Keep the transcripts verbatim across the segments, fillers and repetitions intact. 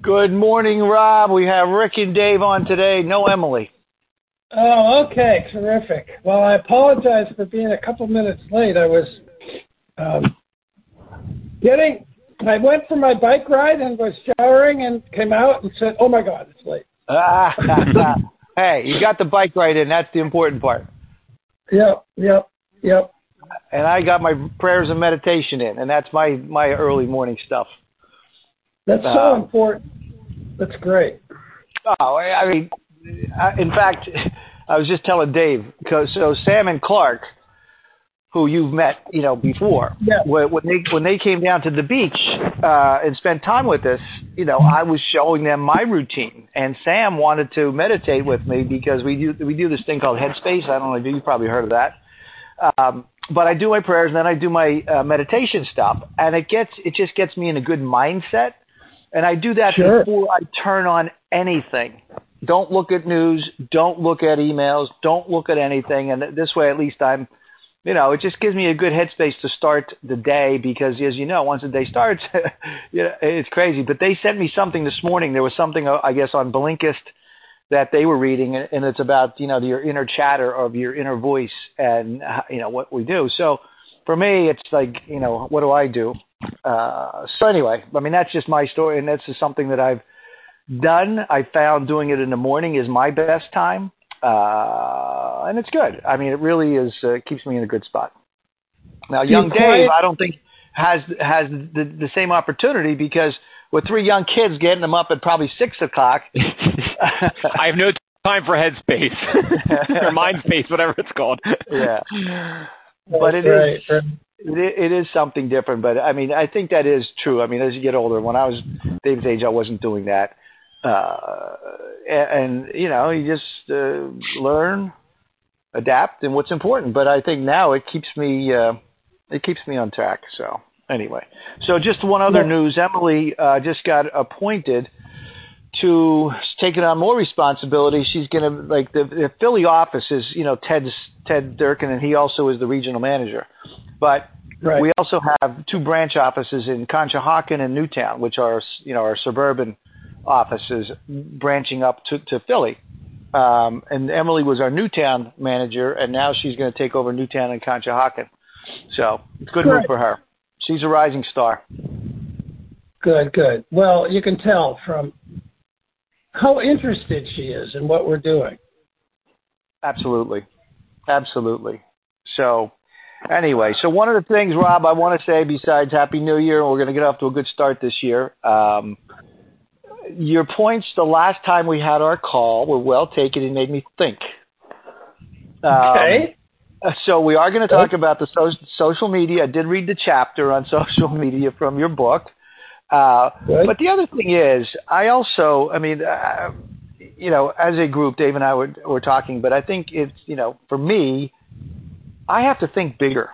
Good morning, Rob. We have Rick and Dave on today. No Emily. Oh, okay. Terrific. Well, I apologize for being a couple minutes late. I was um, getting, I went for my bike ride and was showering and came out and said, oh, my God, it's late. Hey, you got the bike ride in. That's the important part. Yep, yep, yep. And I got my prayers and meditation in, and that's my, my early morning stuff. That's so uh, important. That's great. Oh, I mean, in fact, I was just telling Dave, because so Sam and Clark, who you've met, you know, before, yeah. when they when they came down to the beach uh, and spent time with us, you know, I was showing them my routine, and Sam wanted to meditate with me because we do we do this thing called Headspace. I don't know, you probably heard of that. Um, but I do my prayers and then I do my uh, meditation stuff, and it gets it just gets me in a good mindset. And I do that sure. before I turn on anything. Don't look at news. Don't look at emails. Don't look at anything. And this way, at least I'm, you know, it just gives me a good headspace to start the day because, as you know, once the day starts, you know, it's crazy. But they sent me something this morning. There was something, I guess, on Blinkist that they were reading, and it's about, you know, your inner chatter of your inner voice and, you know, what we do. So for me, it's like, you know, what do I do? Uh, so anyway, I mean, that's just my story, and that's just something that I've done. I found doing it in the morning is my best time, uh, and it's good. I mean, it really is, uh, keeps me in a good spot. Now, young Dave, I don't think has has the, the same opportunity because with three young kids getting them up at probably six o'clock. I have no time for headspace or mind space, whatever it's called. Yeah, but it right, is. Right. It, it is something different, but I mean, I think that is true. I mean, as you get older, when I was Dave's age, I wasn't doing that. Uh, and, and, you know, you just uh, learn, adapt, and what's important. But I think now it keeps me, uh, it keeps me on track. So anyway, so just one other yeah. news. Emily uh, just got appointed to taking on more responsibility. She's going to, like, the, the Philly office is, you know, Ted's, Ted Durkin, and he also is the regional manager. But right. we also have two branch offices in Conshohocken and Newtown, which are, you know, our suburban offices branching up to, to Philly. Um, and Emily was our Newtown manager, and now she's going to take over Newtown and Conshohocken. So it's a good move for her. She's a rising star. Good, good. Well, you can tell from how interested she is in what we're doing. Absolutely. Absolutely. So anyway, so one of the things, Rob, I want to say besides Happy New Year, and we're going to get off to a good start this year, um, your points the last time we had our call were well taken and made me think. Um, okay. So we are going to talk about the so- social media. I did read the chapter on social media from your book. Uh, but the other thing is, I also, I mean, uh, you know, as a group, Dave and I were, were talking, but I think it's, you know, for me, I have to think bigger.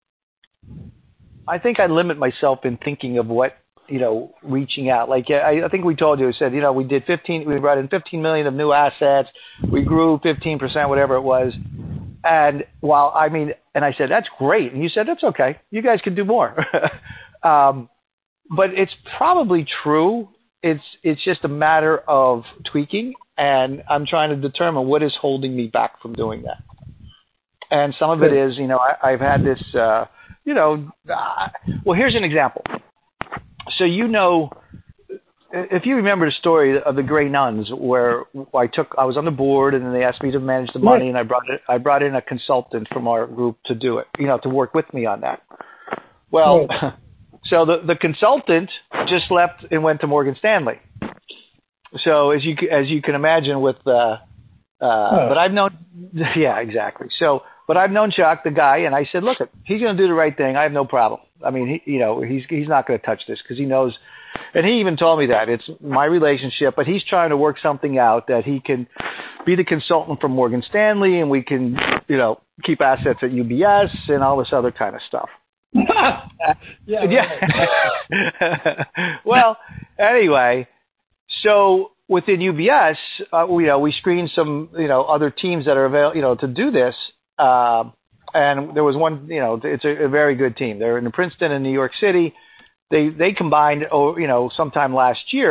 I think I limit myself in thinking of what, you know, reaching out. Like I, I think we told you, I said, you know, we did fifteen, we brought in fifteen million of new assets. We grew fifteen percent, whatever it was. And while I mean, and I said, that's great. And you said, that's okay. You guys can do more. um, but it's probably true. It's, it's just a matter of tweaking. And I'm trying to determine what is holding me back from doing that. And some of it is, you know, I, I've had this, uh, you know, uh, well, here's an example. So, you know, if you remember the story of the Grey Nuns, where I took, I was on the board, and then they asked me to manage the money, and I brought it, I brought in a consultant from our group to do it, you know, to work with me on that. Well, right. so the the consultant just left and went to Morgan Stanley. So as you as you can imagine, with uh, uh, oh. but I've known, yeah, exactly. So, but I've known Chuck, the guy, and I said, look, he's going to do the right thing. I have no problem. I mean, he, you know, he's he's not going to touch this because he knows. And he even told me that it's my relationship, but he's trying to work something out that he can be the consultant for Morgan Stanley, and we can, you know, keep assets at U B S and all this other kind of stuff. yeah. yeah. Well, anyway, so within U B S, uh, we, you know, we screened some, you know, other teams that are available, you know, to do this. Uh, and there was one, you know, it's a, a very good team. They're in Princeton and New York City. They they combined, oh, you know, sometime last year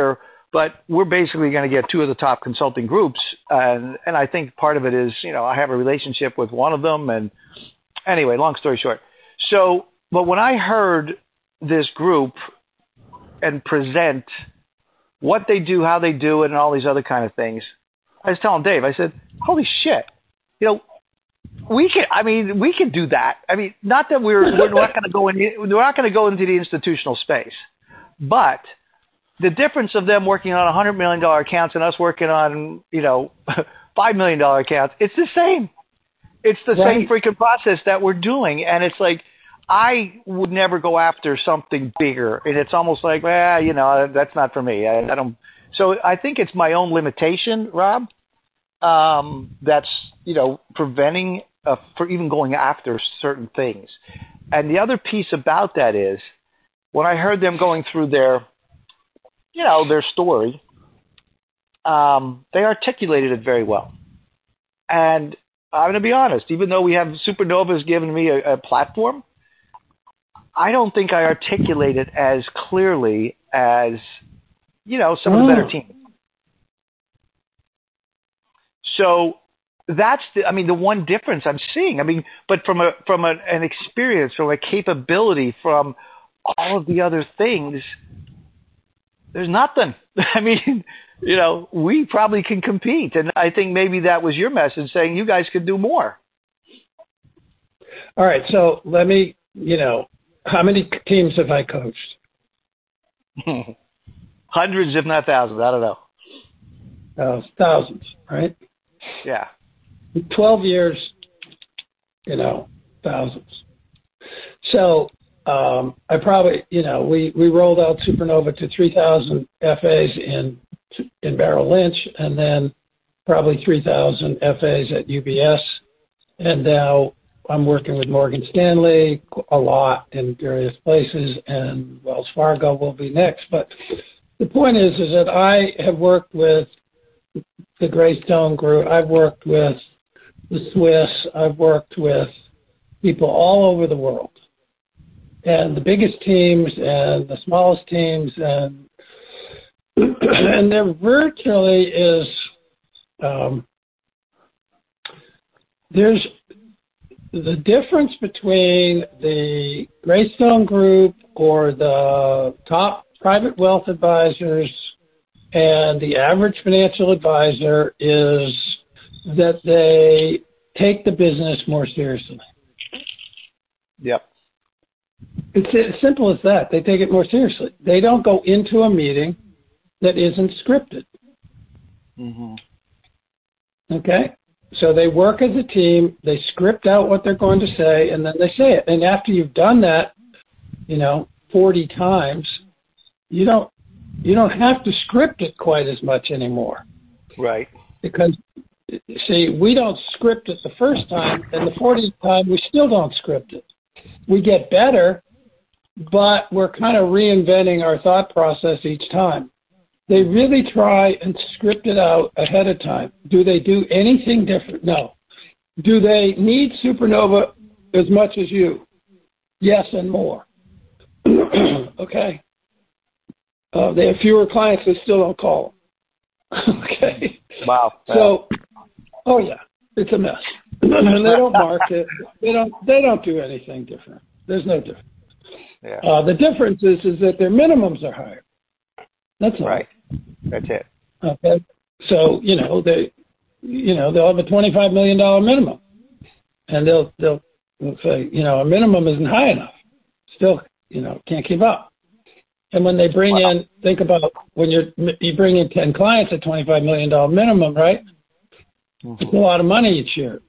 but we're basically going to get two of the top consulting groups. And, and I think part of it is, you know, I have a relationship with one of them. And anyway, long story short. So, but when I heard this group and present what they do, how they do it, and all these other kind of things, I was telling Dave, I said, holy shit, you know, we can, I mean, we can do that. I mean, not that we're, we're not going to go in, we're not going to go into the institutional space, but the difference of them working on one hundred million dollars accounts and us working on, you know, five million dollars accounts, it's the same. It's the right. same freaking process that we're doing. And it's like, I would never go after something bigger. And it's almost like, well, you know, that's not for me. I, I don't. So I think it's my own limitation, Rob, um, that's, you know, preventing uh, for even going after certain things. And the other piece about that is when I heard them going through their, you know, their story, um, they articulated it very well. And I'm going to be honest, even though we have Supernova's given me a, a platform, I don't think I articulate it as clearly as, you know, some of the better teams. So that's the, I mean, the one difference I'm seeing. I mean, but from a from a, an experience, from a capability, from all of the other things, there's nothing. I mean, you know, we probably can compete. And I think maybe that was your message, saying you guys could do more. All right. So let me, you know, how many teams have I coached? Hundreds, if not thousands. I don't know. Uh, thousands, right? Yeah. twelve years, you know, thousands. So um, I probably, you know, we, we rolled out Supernova to three thousand F As in in Merrill Lynch, and then probably three thousand F As at U B S. And now I'm working with Morgan Stanley a lot in various places, and Wells Fargo will be next. But the point is, is that I have worked with the Greystone Group. I've worked with the Swiss. I've worked with people all over the world, and the biggest teams and the smallest teams, and and there virtually is um, there's the difference between the Greystone Group or the top private wealth advisors and the average financial advisor is that they take the business more seriously. Yep. It's as simple as that. They take it more seriously. They don't go into a meeting that isn't scripted. Mm-hmm. Okay? So they work as a team, they script out what they're going to say, and then they say it. And after you've done that, you know, forty times, you don't you don't have to script it quite as much anymore. Right. Because, see, we don't script it the first time, and the fortieth time we still don't script it. We get better, but we're kind of reinventing our thought process each time. They really try and script it out ahead of time. Do they do anything different? No. Do they need Supernova as much as you? Yes, and more. Okay. Uh, they have fewer clients that still don't call them. Okay. Wow. So, oh yeah, it's a mess. And they don't market. They don't. They don't do anything different. There's no difference. Yeah. Uh, the difference is is that their minimums are higher. That's all. Right. That's it. Okay. So, you know, they, you know, they'll have a twenty-five million dollars minimum, and they'll, they'll, they'll say, you know, a minimum isn't high enough. Still, you know, can't keep up. And when they bring wow. in, think about when you're, you bring in ten clients at twenty-five million dollars minimum, right? Mm-hmm. It's a lot of money each year.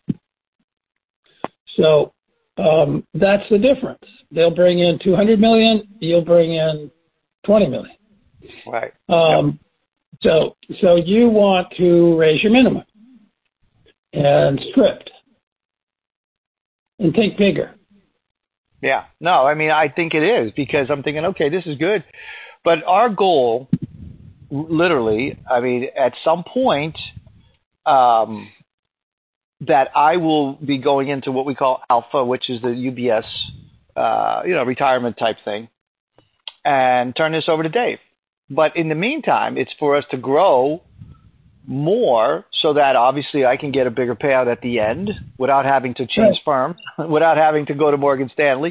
So um, that's the difference. They'll bring in two hundred million dollars, you'll bring in twenty million dollars. Right. Um, yep. So, so you want to raise your minimum and script and think bigger. Yeah. No, I mean, I think it is because I'm thinking, okay, this is good. But our goal, literally, I mean, at some point, um, that I will be going into what we call alpha, which is the U B S, uh, you know, retirement type thing, and turn this over to Dave. but in the meantime, it's for us to grow more so that obviously I can get a bigger payout at the end without having to change firms, without having to go to Morgan Stanley.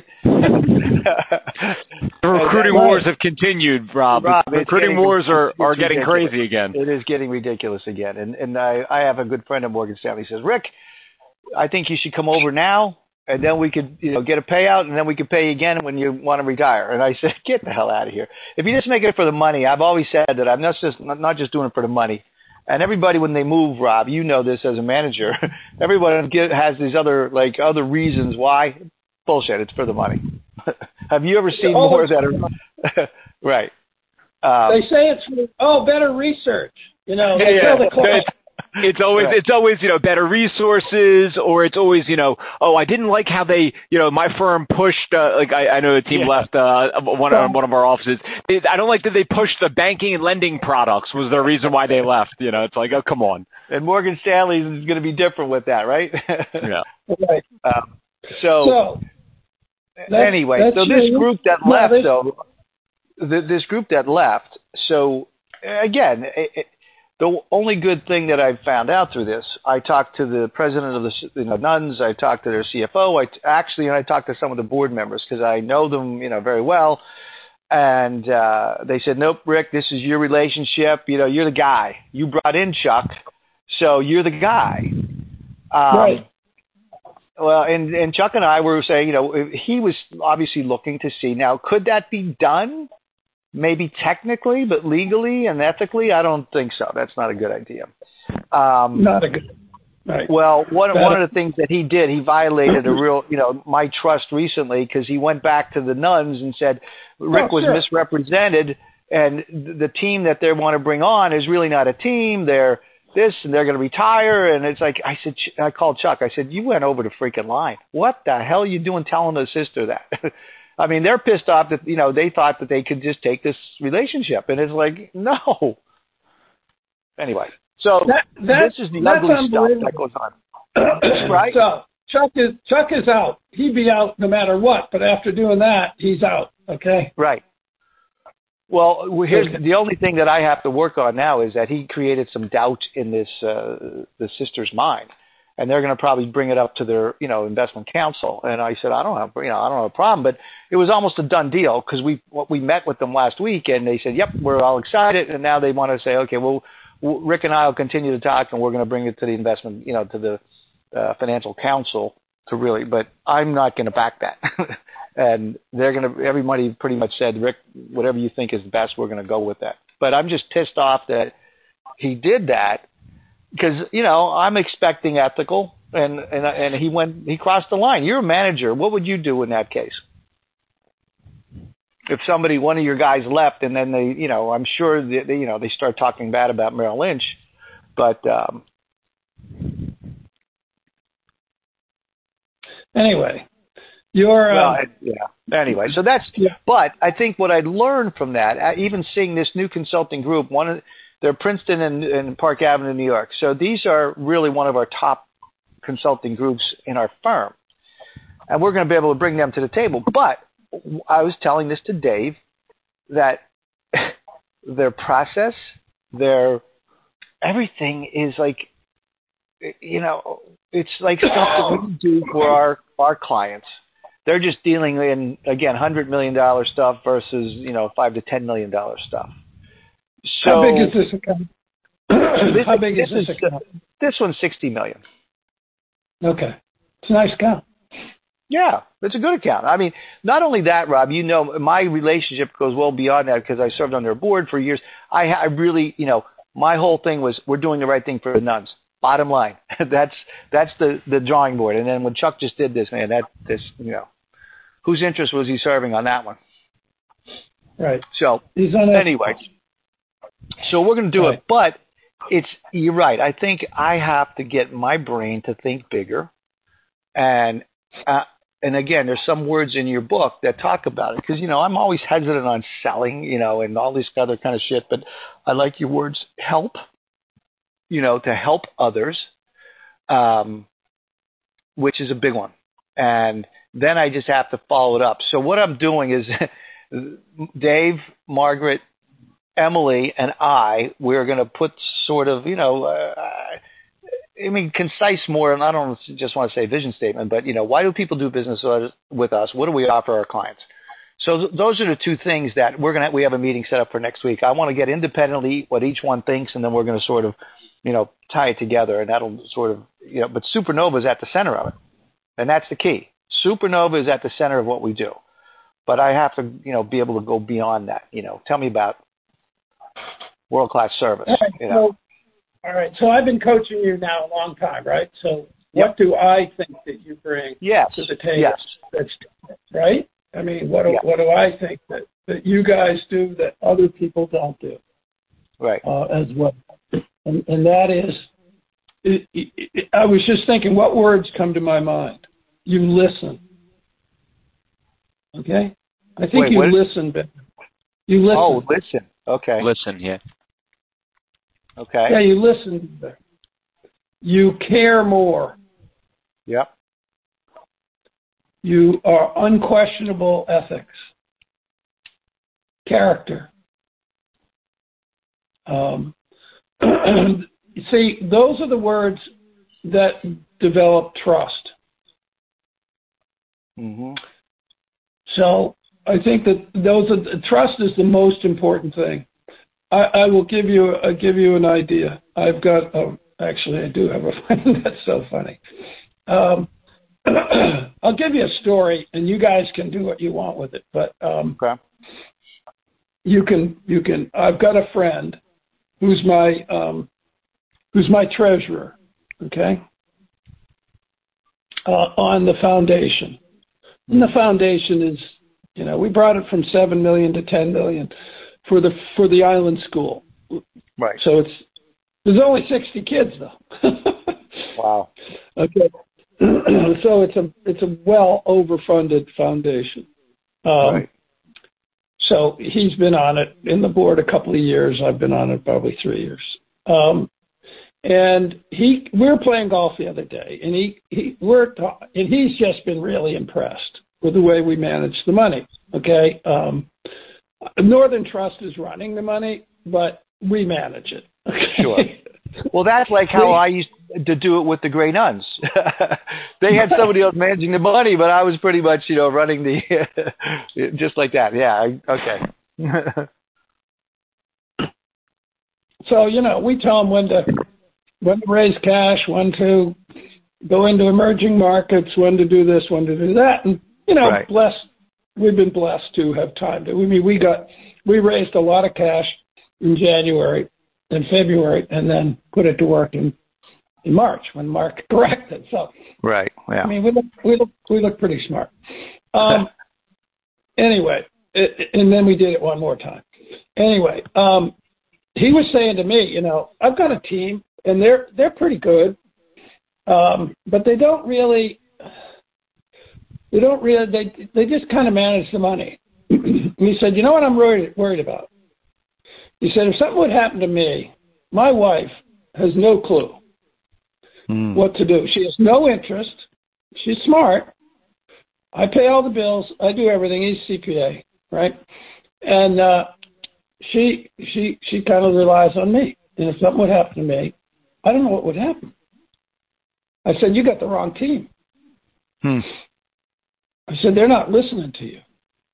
The recruiting then, wars have continued, Rob. Rob recruiting getting, wars are, are getting ridiculous. crazy again. It is getting ridiculous again. And and I, I have a good friend at Morgan Stanley. He says, Rick, I think you should come over now, and then we could, you know, get a payout, and then we could pay you again when you want to retire. And I said, get the hell out of here. If you just make it for the money, I've always said that I'm not just not just doing it for the money. And everybody, when they move, Rob, you know this as a manager, everyone has these other like other reasons why. Bullshit. It's for the money. Have you ever seen oh, more that are right? Um, they say it's oh better research. You know, they yeah, tell the client. It's always, right. it's always, you know, better resources, or it's always, you know, oh, I didn't like how they, you know, my firm pushed, uh, like I, I know the team yeah. left uh, one of one of our offices. They, I don't like that they pushed the banking and lending products was the reason why they left. You know, it's like, oh, come on. And Morgan Stanley is going to be different with that, right? Yeah. Right. Um, so, so that's, anyway, that's so this true. group that no, left, they, though, the, this group that left. So again. It, it, The only good thing that I've found out through this, I talked to the president of the you know, Nuns, I talked to their C F O, I actually, and I talked to some of the board members because I know them, you know, very well. And uh, they said, nope, Rick, this is your relationship. You know, you're the guy. You brought in Chuck, so you're the guy. Um, right. Well, and, and Chuck and I were saying, you know, he was obviously looking to see, now, could that be done? Maybe technically, but legally and ethically, I don't think so. That's not a good idea. Um, not a good. Right. Well, one one of the things that he did, he violated a real, you know, my trust recently because he went back to the Nuns and said Rick oh, was sure. misrepresented, and the team that they want to bring on is really not a team. They're this, and they're going to retire. And it's like I said, I called Chuck. I said, you went over the freaking line. What the hell are you doing telling the sister that? I mean, they're pissed off that, you know, they thought that they could just take this relationship. And it's like, no. Anyway, so that, that, this is the ugly stuff that goes on. Right? So Chuck is, Chuck is out. He'd be out no matter what. But after doing that, he's out. Okay? Right. Well, here's okay. The only thing that I have to work on now is that he created some doubt in this uh, the sister's mind. And they're going to probably bring it up to their, you know, investment counsel. And I said, I don't have, you know, I don't have a problem. But it was almost a done deal because we we met with them last week, and they said, yep, we're all excited. And now they want to say, okay, well, Rick and I will continue to talk, and we're going to bring it to the investment, you know, to the uh, financial counsel to really. But I'm not going to back that. And they're going to. Everybody pretty much said, Rick, whatever you think is best, we're going to go with that. But I'm just pissed off that he did that. Because, you know, I'm expecting ethical, and, and and he went, he crossed the line. You're a manager. What would you do in that case? If somebody, one of your guys left, and then they, you know, I'm sure they, they you know, they start talking bad about Merrill Lynch, but um, anyway, you're well, uh, I, yeah. Anyway, so that's. Yeah. But I think what I learned from that, even seeing this new consulting group, one of They're Princeton and, and Park Avenue, New York. So these are really one of our top consulting groups in our firm. And we're going to be able to bring them to the table. But I was telling this to Dave, that their process, their everything is like, you know, it's like stuff that we do for our, our clients. They're just dealing in, again, one hundred million dollars stuff versus, you know, five to ten million dollars stuff. So, how big is this account? this, How big this is this is, account? This one's sixty million. Okay, it's a nice account. Yeah, it's a good account. I mean, not only that, Rob. You know, my relationship goes well beyond that because I served on their board for years. I, I really, you know, my whole thing was we're doing the right thing for the Nuns. Bottom line, that's that's the the drawing board. And then when Chuck just did this, man, that this, you know, whose interest was he serving on that one? Right. So He's on anyway. So we're going to do right. it, but it's, you're right. I think I have to get my brain to think bigger. And, uh, and again, there's some words in your book that talk about it. Cause you know, I'm always hesitant on selling, you know, and all this other kind of shit, but I like your words help, you know, to help others, um, which is a big one. And then I just have to follow it up. So what I'm doing is Dave, Margaret, Emily and I, we're going to put sort of, you know, uh, I mean, concise more, and I don't just want to say vision statement, but, you know, why do people do business with us? What do we offer our clients? So th- those are the two things that we're going to, we have a meeting set up for next week. I want to get independently what each one thinks, and then we're going to sort of, you know, tie it together, and that'll sort of, you know, but Supernova is at the center of it. And that's the key. Supernova is at the center of what we do. But I have to, you know, be able to go beyond that. You know, tell me about world-class service. All right, you know. so, all right. So I've been coaching you now a long time, right? So what yep. do I think that you bring yes. to the table? Yes. That's right. I mean, what do, yeah. what do I think that, that you guys do that other people don't do? Right. Uh, as well, and, and that is, it, it, it, I was just thinking, what words come to my mind? You listen. Okay. I think Wait, you what? listen better. You listen. Oh, listen. Okay. Listen, yeah. Okay. Yeah, you listen better. You care more. Yep. You are unquestionable ethics. Character. Um, see, those are the words that develop trust. Mm-hmm. So I think that those are, trust is the most important thing. I, I will give you uh, give you an idea. I've got a, actually I do have a friend that's so funny. Um, I'll give you a story, and you guys can do what you want with it. But um, okay. you can you can. I've got a friend who's my um, who's my treasurer. Okay, uh, on the foundation. And the foundation is, you know, we brought it from seven million to ten million for the for the island school. Right. So it's there's only sixty kids though. Wow. Okay. So it's a it's a well overfunded foundation. Um, right. So he's been on it in the board a couple of years. I've been on it probably three years. Um, and he, we were playing golf the other day, and he, he we're ta- and he's just been really impressed with the way we manage the money. Okay, um, Northern Trust is running the money, but we manage it. Okay? Sure. Well, that's like how I used to do it with the Grey Nuns. They had somebody else managing the money, but I was pretty much, you know, running the just like that. Yeah. Okay. So you know, we tell them when to when to raise cash, when to go into emerging markets, when to do this, when to do that, and you know, right. blessed. We've been blessed to have time to. I mean, we got we raised a lot of cash in January and February, and then put it to work in in March when the market corrected. So, right, yeah. I mean, we look we look we look pretty smart. Um, anyway, it, and then we did it one more time. Anyway, um, he was saying to me, you know, I've got a team, and they're they're pretty good, um, but they don't really they don't really they they just kind of manage the money. And he said, you know what I'm worried worried about? He said, if something would happen to me, my wife has no clue mm. what to do. She has no interest. She's smart. I pay all the bills. I do everything. He's C P A, right? And uh, she she she kind of relies on me. And if something would happen to me, I don't know what would happen. I said, you got the wrong team. Hmm. I said, they're not listening to you.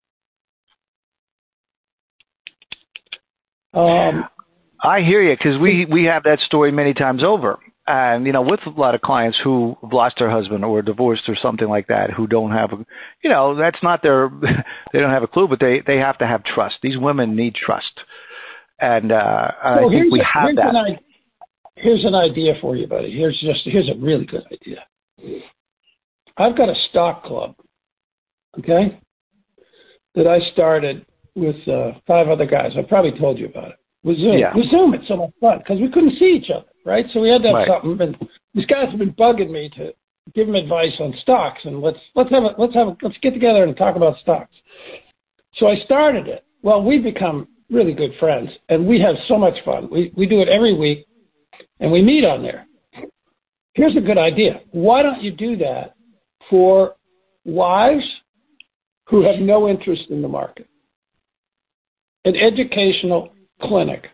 Um, I hear you, because we, we have that story many times over. And, you know, with a lot of clients who have lost their husband or divorced or something like that, who don't have, a, you know, that's not their, they don't have a clue, but they, they have to have trust. These women need trust. And uh, so I think we a, have here's that. An, here's an idea for you, buddy. Here's just, here's a really good idea. I've got a stock club, okay, that I started with uh, five other guys. I probably told you about it. With Zoom. Yeah. With Zoom, it's so much fun because we couldn't see each other, right? So we had to have right. something. And these guys have been bugging me to give them advice on stocks, and let's let's have a let's have a, let's get together and talk about stocks. So I started it. Well, we've become really good friends, and we have so much fun. We we do it every week, and we meet on there. Here's a good idea. Why don't you do that for wives who have no interest in the market? An educational clinic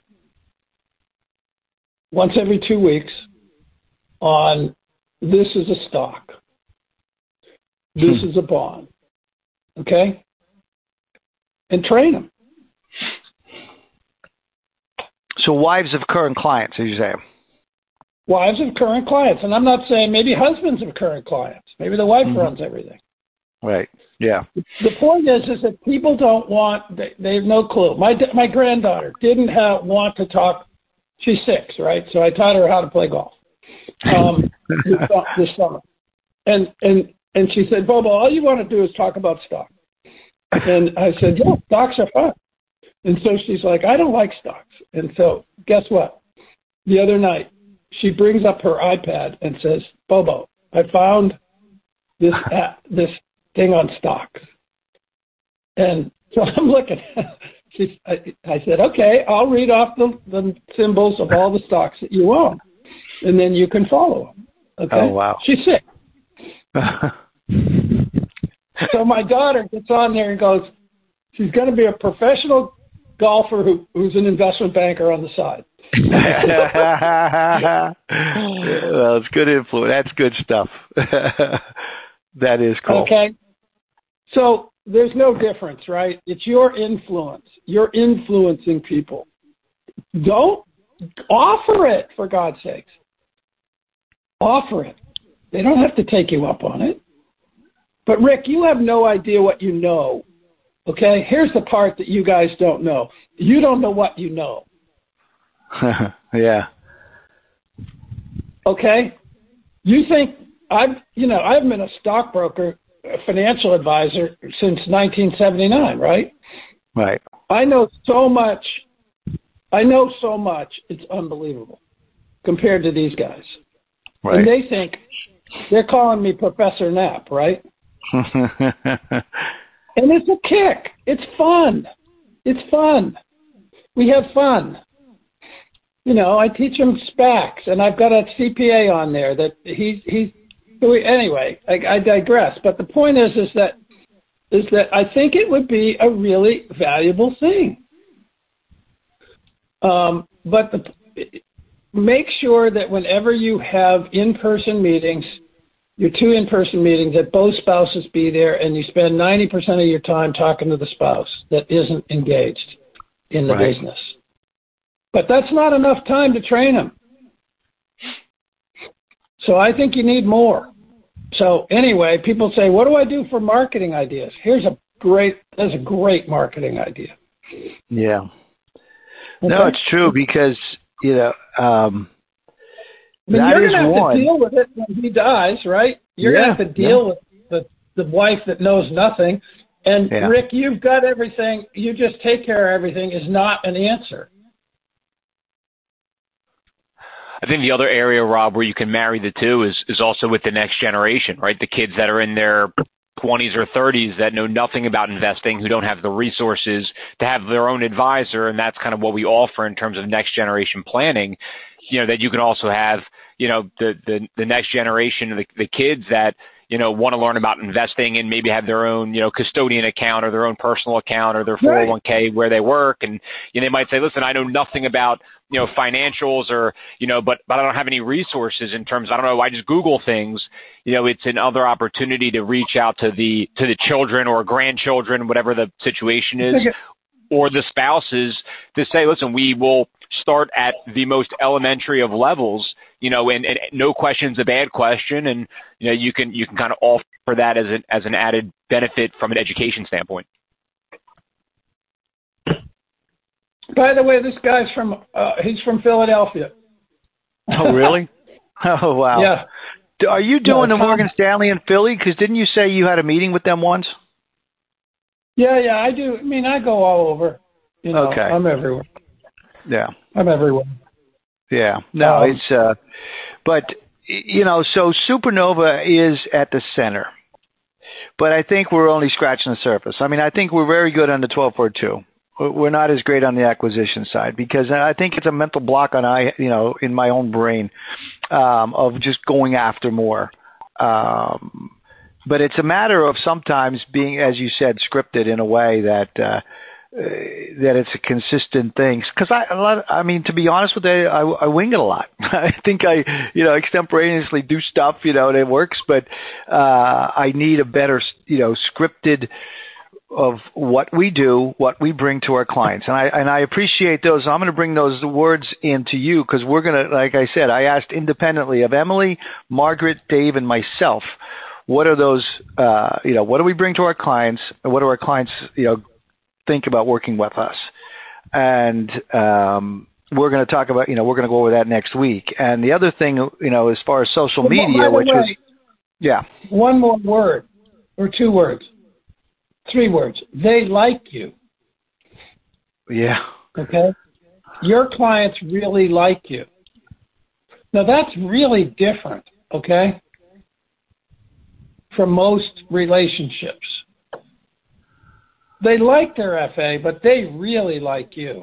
once every two weeks on this is a stock, this hmm. is a bond, okay? And train them. So wives of current clients, as you say. Wives of current clients. And I'm not saying maybe husbands of current clients. Maybe the wife mm-hmm. runs everything. Right. Yeah. The point is, is that people don't want, they, they have no clue. My my granddaughter didn't have, want to talk. She's six, right? So I taught her how to play golf um, this, this summer. And, and, and she said, Bobo, all you want to do is talk about stocks. And I said, yeah, stocks are fun. And so she's like, I don't like stocks. And so guess what? The other night, she brings up her iPad and says, Bobo, I found this app, this thing on stocks. And so I'm looking at it. I, I said, okay, I'll read off the, the symbols of all the stocks that you own, and then you can follow them. Okay? Oh, wow. She's sick. So my daughter gets on there and goes, she's going to be a professional golfer who, who's an investment banker on the side. Well, it's good influence. That's good stuff. That is cool. Okay. So there's no difference, right? It's your influence. You're influencing people. Don't offer it, for God's sakes. Offer it. They don't have to take you up on it. But, Rick, you have no idea what you know. Okay? Here's the part that you guys don't know. You don't know what you know. Yeah. Okay? You think I've, you know, I've been a stockbroker, a financial advisor since nineteen seventy-nine, right? Right. I know so much. I know so much. It's unbelievable compared to these guys. Right. And they think they're calling me Professor Knapp, right? And it's a kick. It's fun. It's fun. We have fun. You know, I teach them SPACs, and I've got a C P A on there that he's he's. Anyway, I, I digress. But the point is, is that is that I think it would be a really valuable thing. Um, but the, make sure that whenever you have in-person meetings, your two in-person meetings, that both spouses be there, and you spend ninety percent of your time talking to the spouse that isn't engaged in the right. business. But that's not enough time to train them. So I think you need more. So anyway, people say, what do I do for marketing ideas? Here's a great, that's a great marketing idea. Yeah. Okay? No, it's true because, you know, um, I mean, that you're is going to have one. to deal with it when he dies, right? You're yeah, going to have to deal yeah. with the, the wife that knows nothing. And yeah. Rick, you've got everything. You just take care of everything is not an answer. I think the other area, Rob, where you can marry the two is, is also with the next generation, right? The kids that are in their twenties or thirties that know nothing about investing, who don't have the resources to have their own advisor. And that's kind of what we offer in terms of next generation planning, you know, that you can also have, you know, the, the, the next generation of the, the kids that, you know, want to learn about investing and maybe have their own, you know, custodian account or their own personal account or their four oh one k where they work. And you know, they might say, listen, I know nothing about, you know, financials or, you know, but, but I don't have any resources in terms, I don't know, I just Google things. You know, it's another opportunity to reach out to the, to the children or grandchildren, whatever the situation is, or the spouses to say, listen, we will start at the most elementary of levels, you know, and, and no question's a bad question. And, you know, you can, you can kind of offer that as an, as an added benefit from an education standpoint. By the way, this guy's from, uh, he's from Philadelphia. Oh, really? Oh, wow. Yeah. Are you doing yeah, the Morgan Stanley in Philly? Because didn't you say you had a meeting with them once? Yeah, yeah, I do. I mean, I go all over. You know, okay. I'm everywhere. Yeah. I'm everywhere. Yeah. No, um, it's, uh, but, you know, so Supernova is at the center. But I think we're only scratching the surface. I mean, I think we're very good on the twelve forty-two. We're not as great on the acquisition side because I think it's a mental block on I, you know, in my own brain um, of just going after more. Um, but it's a matter of sometimes being, as you said, scripted in a way that uh, that it's a consistent thing. Because I, a lot, I mean, to be honest with you, I, I wing it a lot. I think I, you know, extemporaneously do stuff, you know, and it works. But uh, I need a better, you know, scripted of what we do, what we bring to our clients. And I and I appreciate those. I'm going to bring those words into you because we're going to, like I said, I asked independently of Emily, Margaret, Dave, and myself, what are those, uh, you know, what do we bring to our clients? And what do our clients, you know, think about working with us? And um, we're going to talk about, you know, we're going to go over that next week. And the other thing, you know, as far as social well, media, which way, was, yeah. One more word or two words. Three words. They like you. Yeah. Okay? Your clients really like you. Now, that's really different, okay, from most relationships. They like their F A, but they really like you.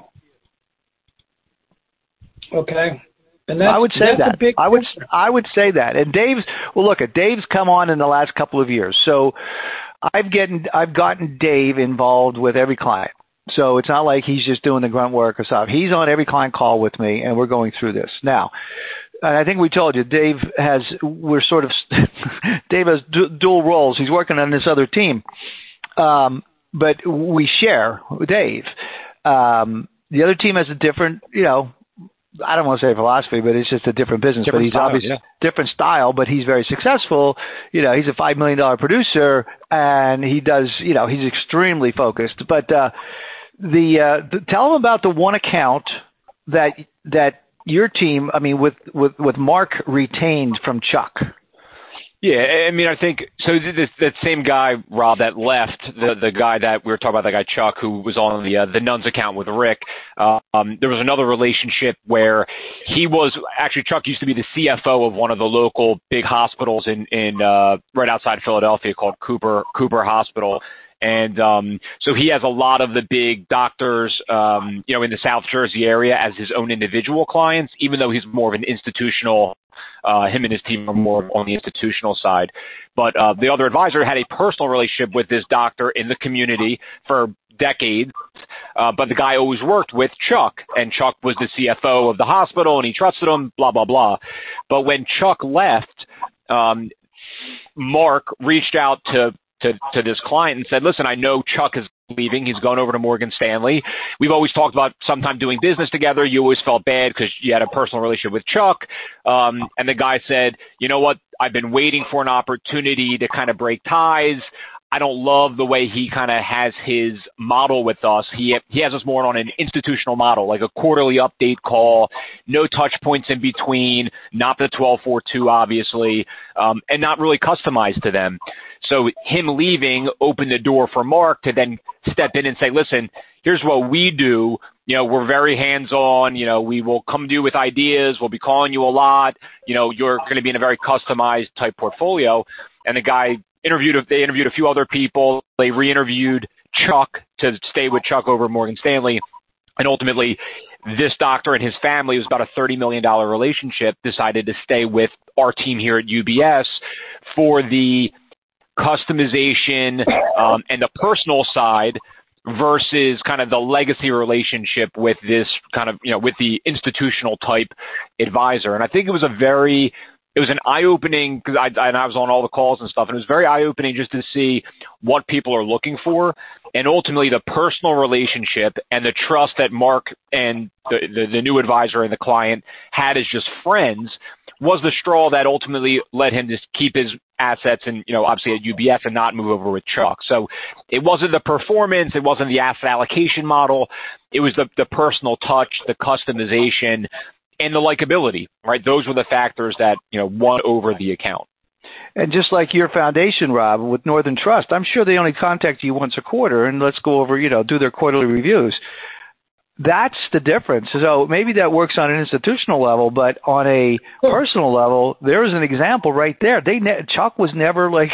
Okay? And that's, I would say that's that. A big I would difference. I would say that. And Dave's well, look, Dave's come on in the last couple of years, so I've getting I've gotten Dave involved with every client. So it's not like he's just doing the grunt work or stuff. He's on every client call with me, and we're going through this now. And I think we told you, Dave has we're sort of Dave has du- dual roles. He's working on this other team, um, but we share with Dave. Um, the other team has a different, you know. I don't want to say philosophy, but it's just a different business. Different but he's style, obviously yeah. different style, but he's very successful. You know, he's a five million dollar producer, and he does. You know, he's extremely focused. But uh, the, uh, the tell him about the one account that that your team, I mean, with with with Mark retained from Chuck. Yeah, I mean, I think so. This, that same guy, Rob, that left the the guy that we were talking about, that guy Chuck, who was on the uh, the Nuns account with Rick. Uh, um, there was another relationship where he was actually Chuck used to be the C F O of one of the local big hospitals in in uh, right outside Philadelphia called Cooper Cooper Hospital. And um, so he has a lot of the big doctors, um, you know, in the South Jersey area as his own individual clients, even though he's more of an institutional. Uh, him and his team are more on the institutional side. But uh, the other advisor had a personal relationship with this doctor in the community for decades. Uh, but the guy always worked with Chuck, and Chuck was the C F O of the hospital, and he trusted him, blah, blah, blah. But when Chuck left, um, Mark reached out to To, to this client and said, listen, I know Chuck is leaving. He's going over to Morgan Stanley. We've always talked about sometime doing business together. You always felt bad because you had a personal relationship with Chuck. Um, and the guy said, you know what? I've been waiting for an opportunity to kind of break ties. I don't love the way he kind of has his model with us. He he has us more on an institutional model, like a quarterly update call, no touch points in between, not the twelve four two, obviously, um, and not really customized to them. So him leaving opened the door for Mark to then step in and say, listen, here's what we do. You know, we're very hands-on. You know, we will come to you with ideas. We'll be calling you a lot. You know, you're going to be in a very customized type portfolio. And the guy interviewed, they interviewed a few other people. They re-interviewed Chuck to stay with Chuck over at Morgan Stanley. And ultimately, this doctor and his family, it was about a thirty million dollars relationship, decided to stay with our team here at U B S for the customization um, and the personal side versus kind of the legacy relationship with this kind of, you know, with the institutional type advisor. And I think it was a very, it was an eye-opening, because I, I, and I was on all the calls and stuff, and it was very eye-opening just to see what people are looking for, and ultimately the personal relationship and the trust that Mark and the, the, the new advisor and the client had as just friends was the straw that ultimately led him to keep his assets and, you know, obviously at U B S and not move over with Chuck. So it wasn't the performance, it wasn't the asset allocation model, it was the, the personal touch, the customization, and the likability, right? Those were the factors that, you know, won over the account. And just like your foundation, Rob, with Northern Trust, I'm sure they only contact you once a quarter and let's go over, you know, do their quarterly reviews. That's the difference. So maybe that works on an institutional level, but on a personal level, there is an example right there. They ne- Chuck was never like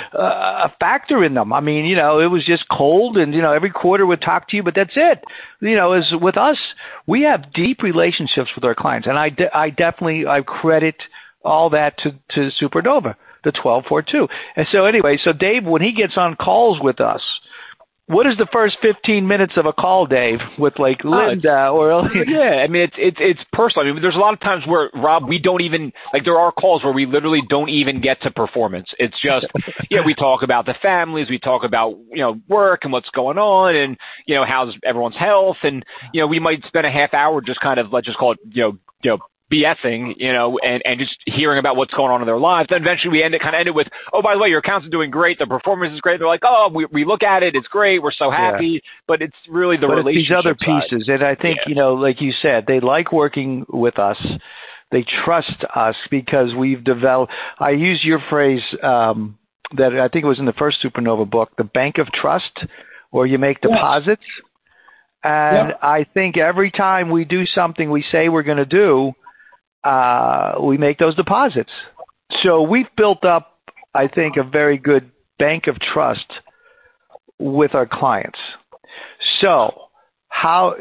a factor in them. I mean, you know, it was just cold, and you know, every quarter would talk to you, but that's it. You know, as with us, we have deep relationships with our clients, and I, de- I definitely I credit all that to to Supernova, the twelve four two. And so anyway, so Dave, when he gets on calls with us, what is the first fifteen minutes of a call, Dave, with like Linda uh, or yeah, I mean it's it's it's personal. I mean, there's a lot of times where Rob, we don't even like there are calls where we literally don't even get to performance. It's just yeah, we talk about the families, we talk about you know work and what's going on, and you know how's everyone's health, and you know we might spend a half hour just kind of let's just call it you know you know. BSing, you know, and, and just hearing about what's going on in their lives. Then eventually we end it kind of ended with, oh, by the way, your accounts are doing great. The performance is great. They're like, oh, we we look at it. It's great. We're so happy. Yeah. But it's really the but relationship it's these other pieces. Side. And I think, yeah. you know, like you said, they like working with us. They trust us because we've developed, I use your phrase um, that I think it was in the first Supernova book, the bank of trust, where you make deposits. Yeah. And yeah. I think every time we do something we say we're going to do, Uh, we make those deposits. So we've built up, I think, a very good bank of trust with our clients. So how,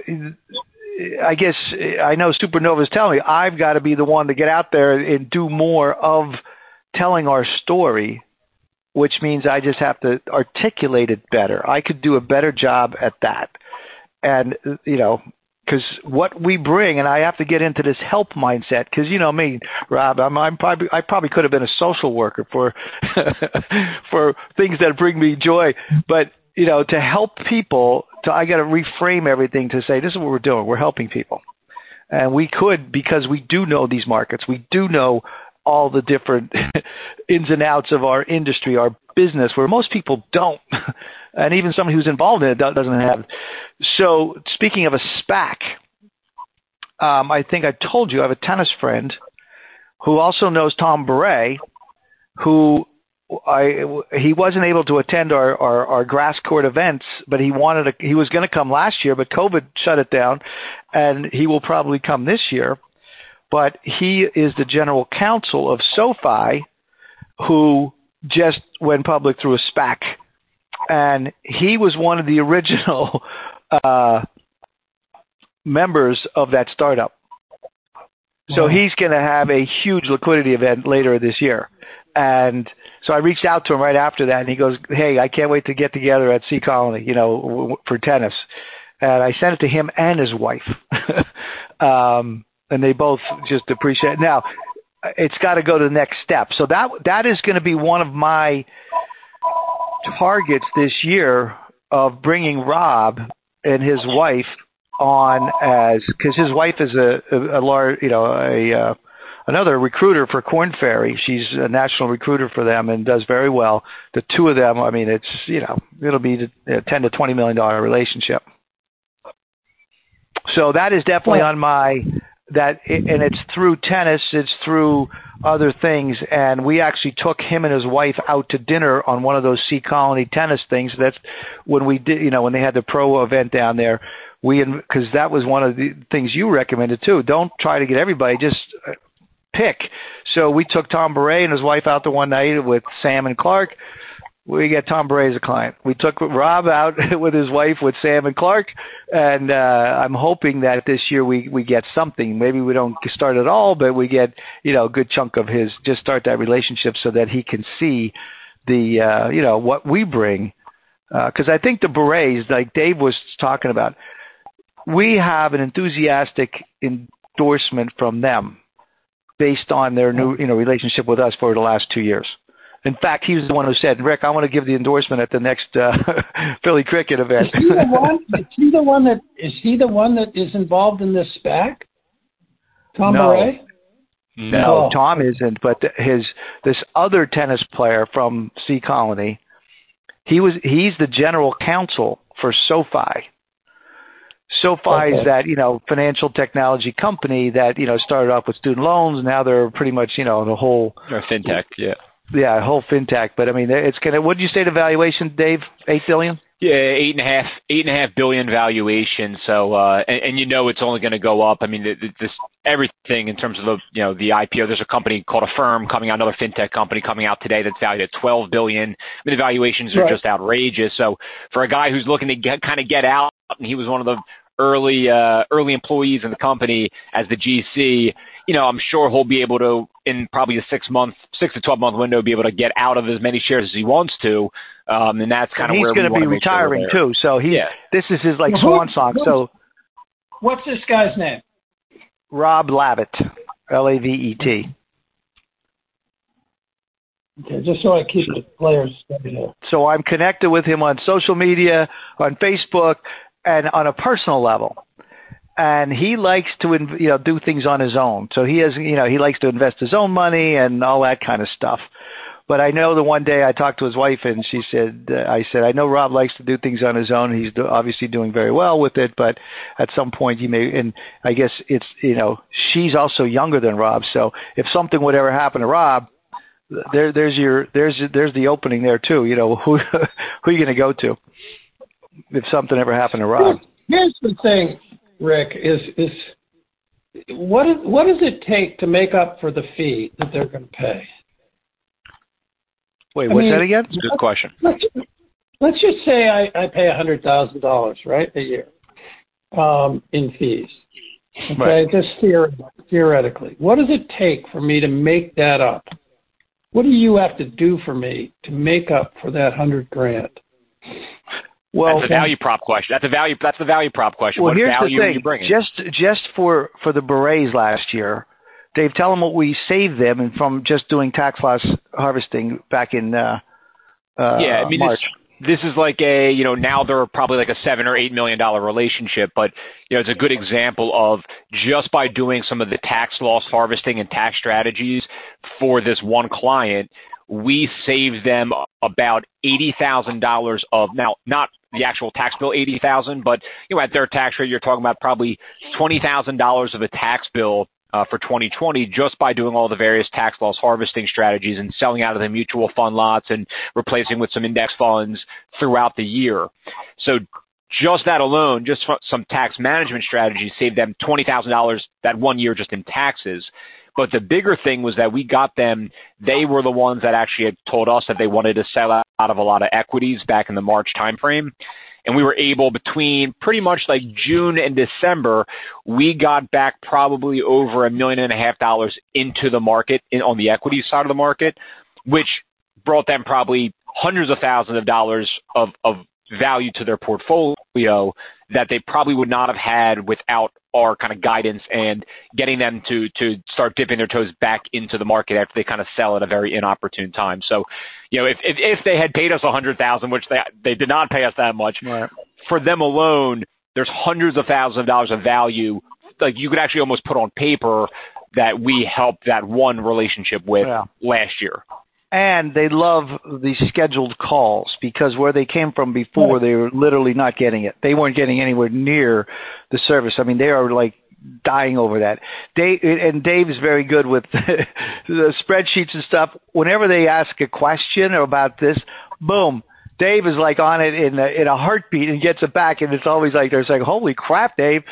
I guess, I know Supernova is telling me I've got to be the one to get out there and do more of telling our story, which means I just have to articulate it better. I could do a better job at that. And, you know, because what we bring, and I have to get into this help mindset, because you know me, Rob, I'm, I'm probably I probably could have been a social worker for for things that bring me joy, but you know, to help people, to, I got to reframe everything to say this is what we're doing. We're helping people, and we could because we do know these markets. We do know all the different ins and outs of our industry, our business, where most people don't. And even somebody who's involved in it doesn't have it. So speaking of a SPAC, um, I think I told you I have a tennis friend who also knows Tom Beret, who I he wasn't able to attend our, our, our grass court events, but he wanted to, he was going to come last year, but COVID shut it down, and he will probably come this year. But he is the general counsel of SoFi, who just went public through a SPAC. And he was one of the original uh, members of that startup. So wow. He's going to have a huge liquidity event later this year. And so I reached out to him right after that, and he goes, hey, I can't wait to get together at Sea Colony, you know, w- for tennis. And I sent it to him and his wife. um, and they both just appreciate it. Now, it's got to go to the next step. So that that is going to be one of my targets this year of bringing Rob and his wife on as, because his wife is a, a, a large, you know, a uh, another recruiter for Korn Ferry. She's a national recruiter for them and does very well. The two of them, I mean, it's, you know, it'll be a ten to twenty million dollar relationship. So that is definitely on my, that, and it's through tennis, it's through other things, and we actually took him and his wife out to dinner on one of those Sea Colony tennis things. That's when we did, you know, when they had the pro event down there. We, because that was one of the things you recommended too. Don't try to get everybody, just pick. So we took Tom Beret and his wife out the one night with Sam and Clark. We got Tom Beret as a client. We took Rob out with his wife with Sam and Clark, and uh, I'm hoping that this year we, we get something. Maybe we don't start at all, but we get, you know, a good chunk of his, just start that relationship so that he can see the, uh, you know, what we bring. Because uh, I think the Berets, like Dave was talking about, we have an enthusiastic endorsement from them based on their new, you know, relationship with us for the last two years. In fact, he was the one who said, Rick, I want to give the endorsement at the next uh, Philly cricket event. Is he the one? Is he the one that is he the one that is involved in this SPAC? Tom no. Beret? No, oh. Tom isn't. But his this other tennis player from Sea Colony, he was he's the general counsel for SoFi. SoFi okay. is that, you know, financial technology company that, you know, started off with student loans, and now they're pretty much, you know, the whole or fintech, yeah. Yeah, whole fintech. But I mean, it's gonna. What did you say the valuation, Dave? Eight billion. Yeah, eight and a half, eight and a half billion valuation. So, uh, and, and you know, it's only going to go up. I mean, this everything in terms of the, you know, the I P O. There's a company called Affirm coming out, another fintech company coming out today that's valued at twelve billion. I mean, the valuations are right. just outrageous. So, for a guy who's looking to get kind of get out, and he was one of the early, uh, early employees in the company as the G C. You know, I'm sure he'll be able to in probably a six month, six to twelve month window, be able to get out of as many shares as he wants to. Um, and that's kind of where he's going to be retiring sure too. So he, yeah. this is his like swan song. So what's this guy's name? Rob Lavitt, L A V E T. Okay, just so I keep the players. So I'm connected with him on social media, on Facebook, and on a personal level. And he likes to, you know, do things on his own. So he has, you know, he likes to invest his own money and all that kind of stuff. But I know the one day I talked to his wife and she said, uh, I said, I know Rob likes to do things on his own. He's do- obviously doing very well with it, but at some point he may, and I guess it's, you know, she's also younger than Rob. So if something would ever happen to Rob, there, there's your, there's, there's the opening there too. You know, who, who are you going to go to if something ever happened to Rob? Here's the thing, Rick, is, is what, is, what does it take to make up for the fee that they're going to pay? Wait, what's I mean, that again? That's a good question. Let's, let's just say I, I pay one hundred thousand dollars, right, a year um, in fees. Okay, right. Just theoretically, theoretically. What does it take for me to make that up? What do you have to do for me to make up for that hundred grand? Well, that's a value prop question. That's a value. That's the value prop question. Well, what here's value the thing. are you bringing? Just, just for for the berets last year, Dave, tell them what we saved them and from just doing tax loss harvesting back in uh, uh, yeah, I mean, March. This, this is like a, you know, now they're probably like a seven or eight million dollar relationship, but you know, it's a good example of just by doing some of the tax loss harvesting and tax strategies for this one client, we saved them about eighty thousand dollars of, now not the actual tax bill eighty thousand dollars, but you know, at their tax rate, you're talking about probably twenty thousand dollars of a tax bill Uh, for twenty twenty, just by doing all the various tax loss harvesting strategies and selling out of the mutual fund lots and replacing with some index funds throughout the year. So just that alone, just some tax management strategies saved them twenty thousand dollars that one year just in taxes. But the bigger thing was that we got them, they were the ones that actually had told us that they wanted to sell out of a lot of equities back in the March timeframe. And we were able, between pretty much like June and December, we got back probably over a million and a half dollars into the market in, on the equity side of the market, which brought them probably hundreds of thousands of dollars of, of value to their portfolio that they probably would not have had without our kind of guidance and getting them to to start dipping their toes back into the market after they kind of sell at a very inopportune time. So, you know, if if, if they had paid us a hundred thousand, which they they did not pay us that much, right, for them alone, there's hundreds of thousands of dollars of value. Like you could actually almost put on paper that we helped that one relationship with yeah. last year. And they love the scheduled calls because where they came from before, they were literally not getting it. They weren't getting anywhere near the service. I mean, they are like dying over that. Dave, and Dave's very good with the spreadsheets and stuff. Whenever they ask a question about this, boom, Dave is like on it in a, in a heartbeat and gets it back. And it's always like, there's like, holy crap, Dave.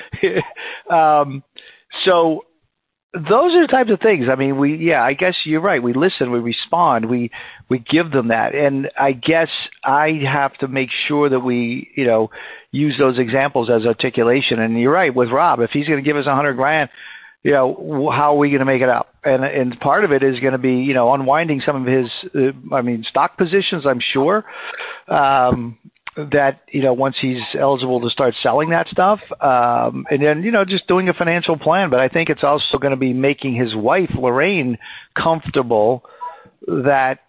um, so, those are the types of things. I mean, we, yeah, I guess you're right. We listen, we respond, we, we give them that. And I guess I have to make sure that we, you know, use those examples as articulation. And you're right with Rob, if he's going to give us a hundred grand, you know, how are we going to make it up? And, and part of it is going to be, you know, unwinding some of his, uh, I mean, stock positions, I'm sure, um, that, you know, once he's eligible to start selling that stuff, um, and then, you know, just doing a financial plan. But I think it's also going to be making his wife, Lorraine, comfortable that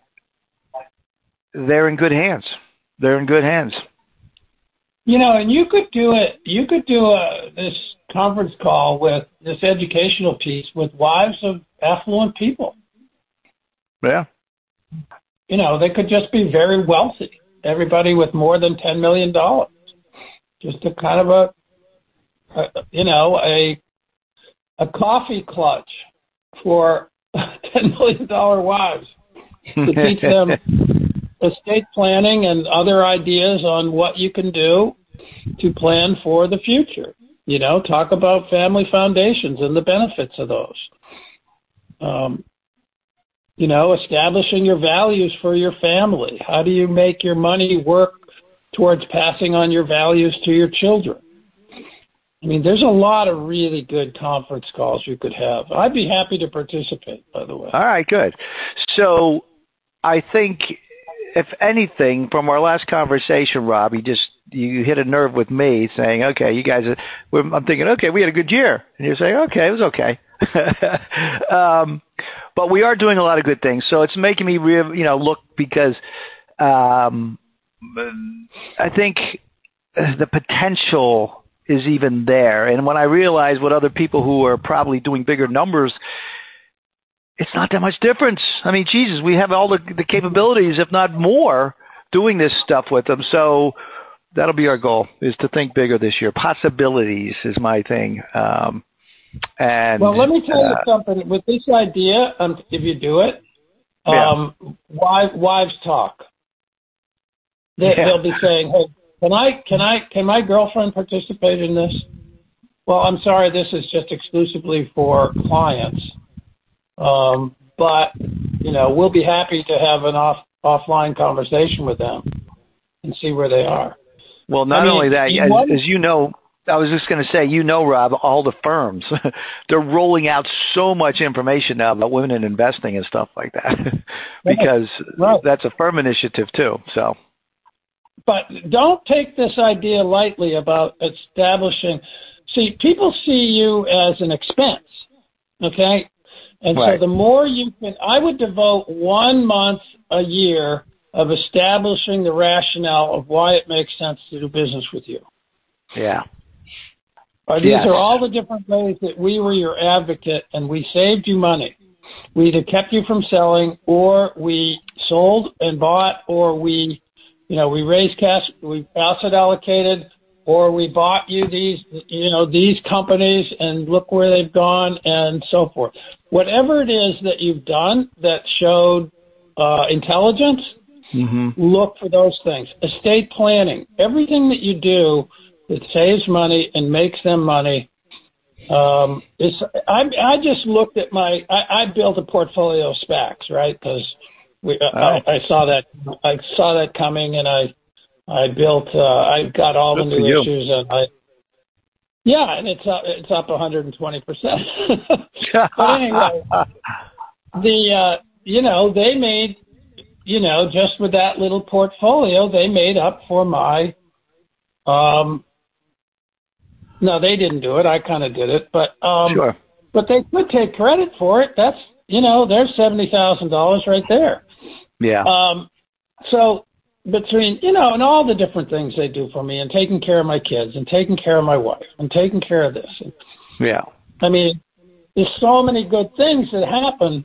they're in good hands. They're in good hands. You know, and you could do it, you could do a, this conference call with this educational piece with wives of affluent people. Yeah. You know, they could just be very wealthy. Everybody with more than ten million dollars, just a kind of a, a you know, a a coffee clutch for ten million dollar wives to teach them estate planning and other ideas on what you can do to plan for the future. You know, talk about family foundations and the benefits of those. Um, You know, establishing your values for your family. How do you make your money work towards passing on your values to your children? I mean, there's a lot of really good conference calls you could have. I'd be happy to participate, by the way. All right, good. So I think, if anything, from our last conversation, Rob, you just you hit a nerve with me saying, okay, you guys are, I'm thinking, okay, we had a good year. And you're saying, okay, it was okay. um, but we are doing a lot of good things. So it's making me, re- you know, look because um, I think the potential is even there. And when I realize what other people who are probably doing bigger numbers, it's not that much difference. I mean, Jesus, we have all the, the capabilities, if not more, doing this stuff with them. So that'll be our goal, is to think bigger this year. Possibilities is my thing. Um, and well, let me tell uh, you something. With this idea, um, if you do it, um, yeah. wives, wives talk. They, yeah. They'll be saying, "Hey, can I, can I, can my girlfriend participate in this?" Well, I'm sorry, this is just exclusively for clients. Um, but you know, we'll be happy to have an off offline conversation with them and see where they are. Well, not I mean, only that, as, as you know, I was just going to say, you know, Rob, all the firms, they're rolling out so much information now about women in investing and stuff like that because right. that's a firm initiative too. So, but don't take this idea lightly about establishing. See, people see you as an expense, okay? And right. so the more you can, I would devote one month a year of establishing the rationale of why it makes sense to do business with you. Yeah. Uh, these yes. are all the different ways that we were your advocate and we saved you money. We either kept you from selling, or we sold and bought, or we, you know, we raised cash, we asset allocated, or we bought you these, you know, these companies and look where they've gone and so forth. Whatever it is that you've done that showed uh, intelligence, mm-hmm. look for those things. Estate planning, everything that you do that saves money and makes them money. Um, is I, I just looked at my, I, I built a portfolio of SPACs, right? Because we, oh. I, I saw that, I saw that coming, and I, I built, uh, I got all Good the new issues, and I, yeah, and it's up, it's up one hundred twenty percent. But anyway, the, uh, you know, they made, you know, just with that little portfolio, they made up for my, um, no, they didn't do it. I kind of did it, but, um, sure. but they could take credit for it. That's, you know, there's seventy thousand dollars right there. Yeah. Um, so between, you know, and all the different things they do for me, and taking care of my kids, and taking care of my wife, and taking care of this. And, yeah. I mean, there's so many good things that happen.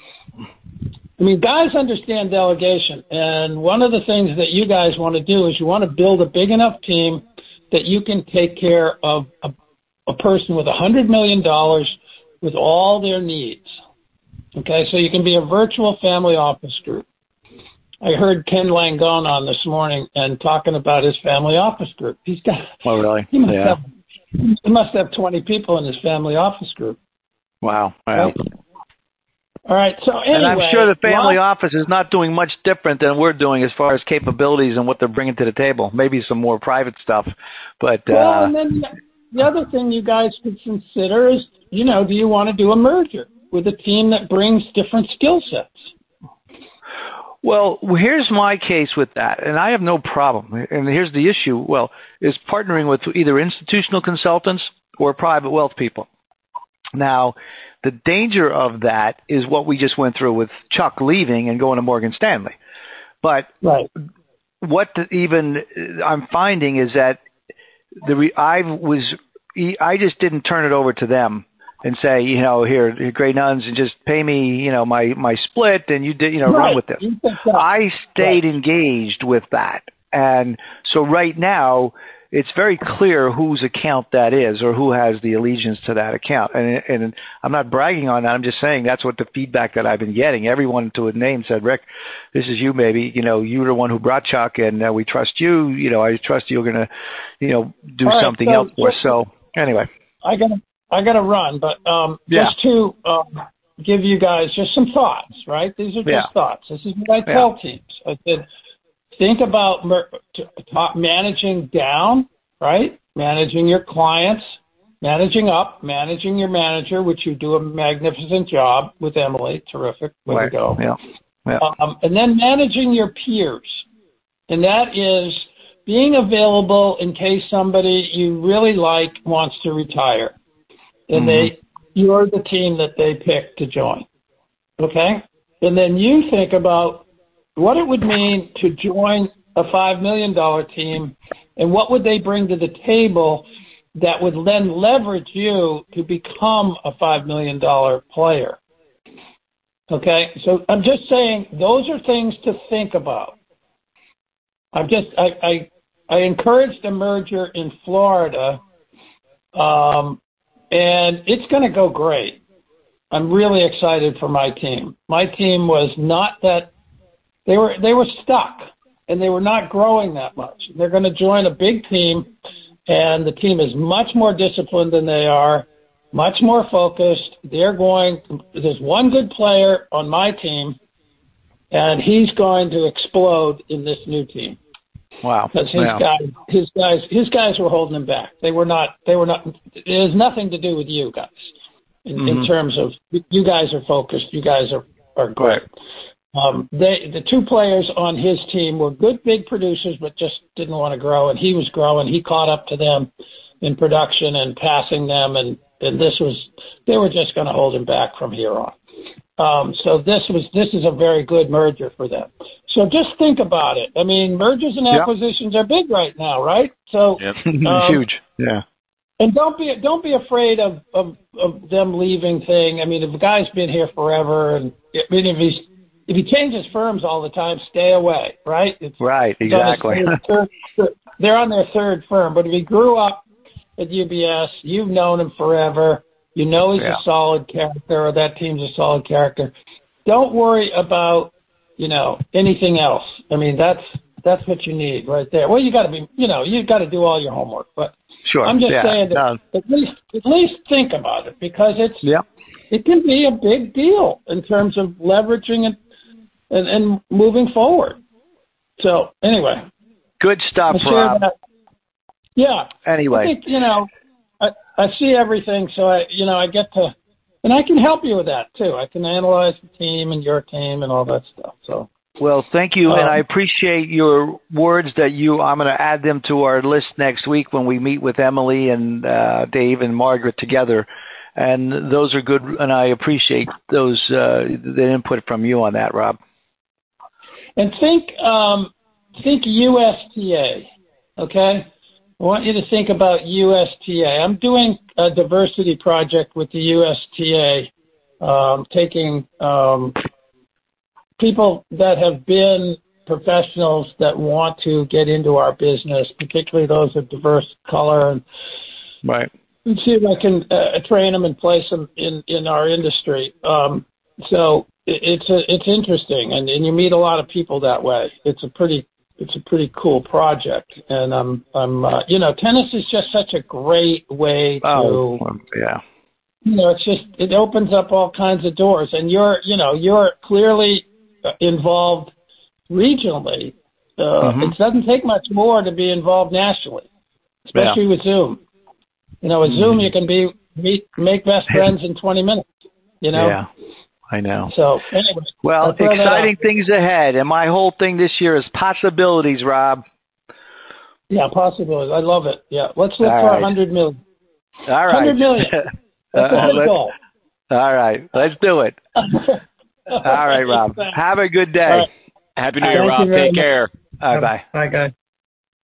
I mean, guys understand delegation, and one of the things that you guys want to do is you want to build a big enough team that you can take care of a, a person with one hundred million dollars with all their needs. Okay, so you can be a virtual family office group. I heard Ken Langone on this morning and talking about his family office group. He's got. Oh, really? He must yeah. have. He must have twenty people in his family office group. Wow. Wow. Right? All right. So anyway, and I'm sure the family well, office is not doing much different than we're doing as far as capabilities and what they're bringing to the table. Maybe some more private stuff, but. Well, uh, and then the other thing you guys could consider is, you know, do you want to do a merger with a team that brings different skill sets? Well, here's my case with that, and I have no problem. And here's the issue, well, is partnering with either institutional consultants or private wealth people. Now, the danger of that is what we just went through with Chuck leaving and going to Morgan Stanley. But right. what the, even I'm finding is that the re, I was I just didn't turn it over to them and say, you know, here, here Gray Nuns, and just pay me, you know, my, my split, and you did, you know, right. run with this. I stayed right. engaged with that. And so right now, it's very clear whose account that is, or who has the allegiance to that account. And, and I'm not bragging on that. I'm just saying that's what the feedback that I've been getting. Everyone to a name said, Rick, this is you, baby. You know, you're the one who brought Chuck, and uh, we trust you. You know, I trust you're going to, you know, do All something right, so, else for us. So anyway. I got to I got to run, but um, yeah. just to um, give you guys just some thoughts, right? These are just yeah. thoughts. This is what I tell yeah. teams. I said, think about mer- t- t- managing down, right? managing your clients, managing up, managing your manager, which you do a magnificent job with Emily. Terrific. Way right. to go. Yeah. Yeah. Um, and then managing your peers. And that is being available in case somebody you really like wants to retire. And mm-hmm. they, you're the team that they pick to join. Okay? And then you think about what it would mean to join a five million dollars team and what would they bring to the table that would then leverage you to become a five million dollars player. Okay? So I'm just saying those are things to think about. I'm just, I, I, I encouraged a merger in Florida, um, and it's going to go great. I'm really excited for my team. My team was not that, they were, they were stuck, and they were not growing that much. They're going to join a big team, and the team is much more disciplined than they are, much more focused. They're going, there's one good player on my team, and he's going to explode in this new team. Wow. Because his wow. guys, his guys, his guys were holding him back. They were not, they were not, it has nothing to do with you guys in, mm-hmm. in terms of, you guys are focused. You guys are, are great. Um, they, the two players on his team were good big producers, but just didn't want to grow, and he was growing. He caught up to them in production and passing them, and, and this was, they were just going to hold him back from here on. Um, so this was, this is a very good merger for them. So just think about it. I mean, mergers and acquisitions yep. are big right now, right? So yep. um, huge, yeah. And don't be don't be afraid of, of, of them leaving thing. I mean, if a guy's been here forever, and I mean, if he's if he changes firms all the time, stay away, right? It's, right, exactly. Third, third, they're on their third firm, but if he grew up at U B S, you've known him forever. You know he's yeah. a solid character, or that team's a solid character. Don't worry about, you know, anything else. I mean, that's that's what you need right there. Well, you got to be, you know, you got to do all your homework. But sure, I'm just yeah. saying that no. at least at least think about it, because it's yeah. it can be a big deal in terms of leveraging and and, and moving forward. So anyway, good stuff, Rob. That. Yeah. Anyway, I think, you know, I, I see everything, so I, you know, I get to, and I can help you with that too. I can analyze the team and your team and all that stuff. So. Well, thank you, um, and I appreciate your words that you. I'm going to add them to our list next week when we meet with Emily and uh, Dave and Margaret together, and those are good. And I appreciate those uh, the input from you on that, Rob. And think, um, think U S T A, okay? I want you to think about U S T A. I'm doing a diversity project with the U S T A, um, taking um, people that have been professionals that want to get into our business, particularly those of diverse color, and, right. and see if I can uh, train them and place them in, in our industry. Um, so it, it's a, it's interesting, and, and you meet a lot of people that way. It's a pretty It's a pretty cool project, and I'm, I'm, uh, you know, tennis is just such a great way to, oh, yeah, you know, it's just, it opens up all kinds of doors, and you're, you know, you're clearly involved regionally. Uh, mm-hmm. It doesn't take much more to be involved nationally, especially yeah. with Zoom. You know, with mm-hmm. Zoom, you can be meet, make best friends in twenty minutes. You know. Yeah. I know. So, anyway. Well, exciting things ahead. And my whole thing this year is possibilities, Rob. Yeah, possibilities. I love it. Yeah. Let's look all for right. one hundred million. All right. one hundred million. That's a good goal. All right. Let's do it. All right, Rob. Have a good day. Right. Happy New Year, Rob. Take care. All right, bye. Bye, guys.